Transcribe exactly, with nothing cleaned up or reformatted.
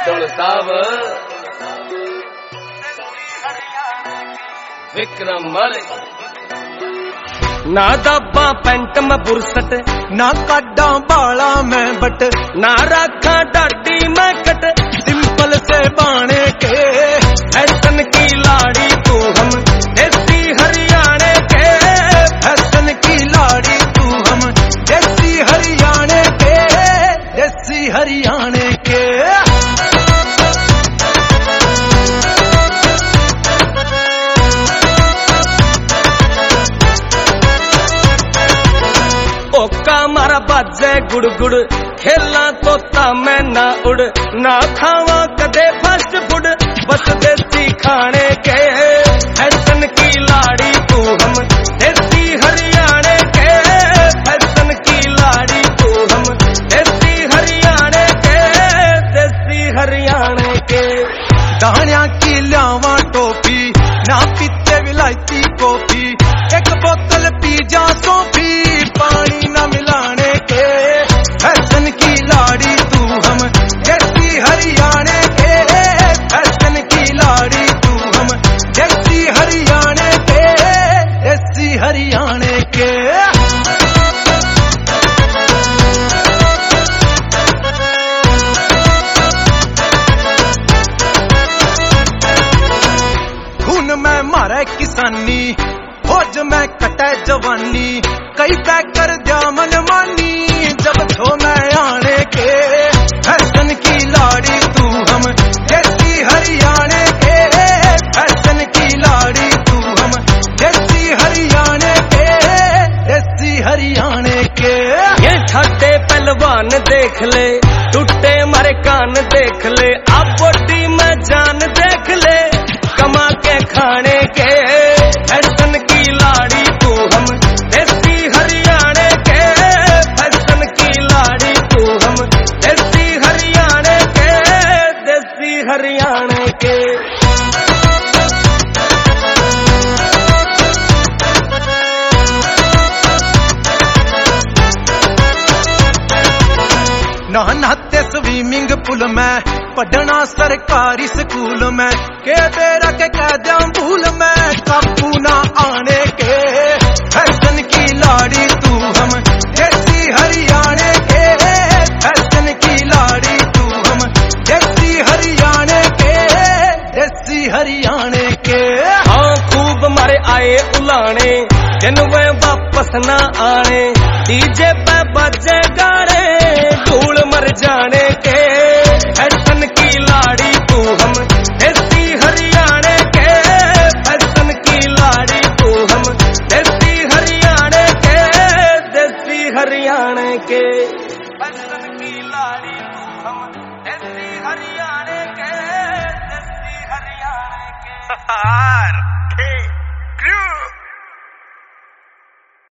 ढोल साहब विक्रम मलिक ना दब्बा पैंट में बुरसट ना काडा बाला मैं बट ना रखा डाडी मैं कट सिंपल से बाणे के फैशन की लाड़ी तू हम देसी हरियाणे के फैशन की लाड़ी तू हम देसी हरियाणे के देसी हरियाणे के ओका मारा बाजे गुड़ गुड़ खेला तोता मैं ना उड़ ना खावा कदे फास्ट फूड बस देसी खाने के फैशन की लाड़ी तू हम देसी हरियाणे के फैशन की लाड़ी तू हम देसी हरियाणे के देसी हरियाणे के दाणिया की ल्यावा टोपी ना पीते विलायती कॉफी एक बोतल पी जा सोफी पानी न मिलाने के फैशन की लाड़ी तू हम देसी हरियाणे के फैशन की लाड़ी तू हम देसी हरियाणे के देसी हरियाणे के खून में मारे किसानी फौज में कटे जवानी कई तय कर दिया मनमानी जब छो मैं आने के फैशन की लाड़ी तू हम देसी हरियाणे के फैशन की लाड़ी तू हम देसी हरियाणे के देसी हरियाणे के ये ठाटे पहलवान देख ले टूटे मारे कान देख ले आप बॉडी में जान देख ले कमा के खाने के फैशन की लाड़ी तू हम देसी हरियाणे के फैशन की लाड़ी तू हम देसी हरियाणे के देसी हरियाणे के नहाते स्विमिंग पूल में पढ़ना सरकारी स्कूल में के बेरा के कैद्या भूल में काबू ना आने के फैशन की लाड़ी तू हम देसी हरियाणे के फैशन की लाड़ी तू हम देसी हरियाणे के देसी हरियाणे के हाँ खूब मारे आए उलाने जिन वे वापस ना आने डीजे पे बजे गाने धूल मर जाने के फैशन की लाड़ी तू हम देसी हरियाणे के फैशन की लाड़ी तू हम देसी हरियाणे के देसी हरियाणे के फैशन की लाड़ी तू हम देसी हरियाणे